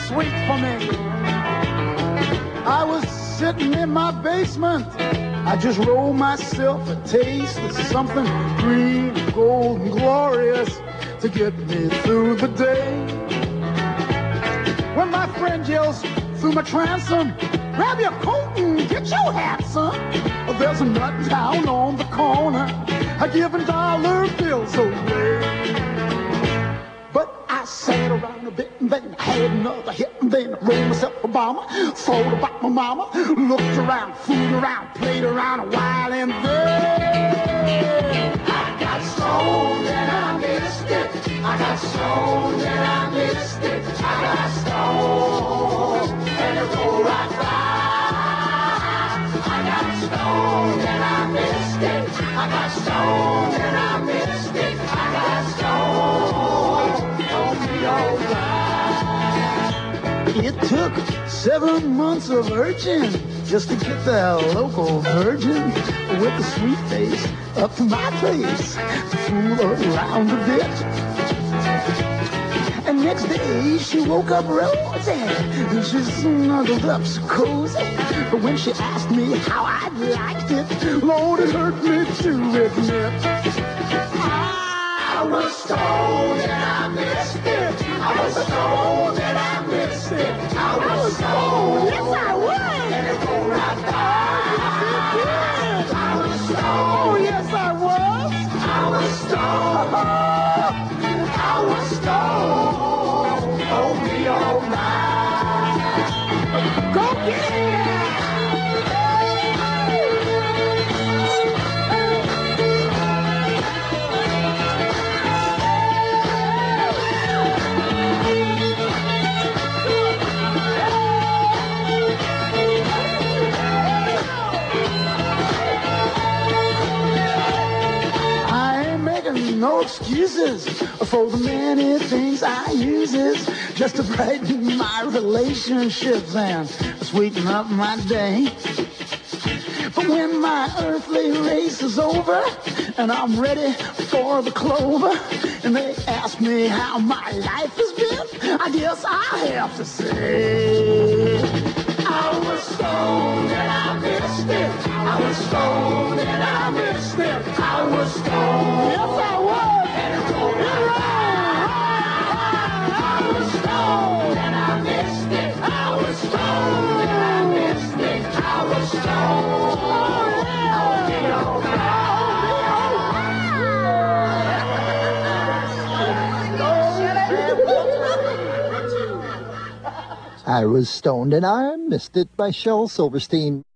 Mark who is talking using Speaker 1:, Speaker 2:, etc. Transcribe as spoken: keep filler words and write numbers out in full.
Speaker 1: sweet for me. I was sitting in my basement. I just rolled myself a taste of something green, gold, and glorious to get me through the day. When my friend yells through my transom, grab your coat and get your hat, son. There's a nut down on the corner, giving dollar bills away. But I sat around a bit and then I had another hit and then I rolled myself a bomber, thought about my mama, looked around, fooled around, played around a while, and then I got stoned and I missed it. I got stoned and I missed it. I got stoned and it rolled right by. I got stoned and I missed it. I got stoned and I missed it. I got stoned. Don't be alright. It took seven months of urging just to get that local virgin with a sweet face up to my place to fool around a bit. And next day she woke up rosy and she snuggled up so cozy. But when she asked me how I liked it, Lord, it hurt me to admit I was stoned and I missed it. I was stoned and I missed it. I was stoned. Yes, I was. And it rolled right by. I was stoned. Yes, I was. I was stoned. I was stoned. Oh, be alright. Go get it. No excuses for the many things I uses just to brighten my relationships and sweeten up my day. But when my earthly race is over and I'm ready for the clover and they ask me how my life has been, I guess I have to say I was stoned and I missed it. I was stoned and I missed it. I was stoned. Yes, I was. And it rolled right by. I was stoned and I missed it. I was stoned and I missed it. I was stoned. Oh, yeah. I'll be alright.
Speaker 2: I was stoned and I missed it by Shel Silverstein.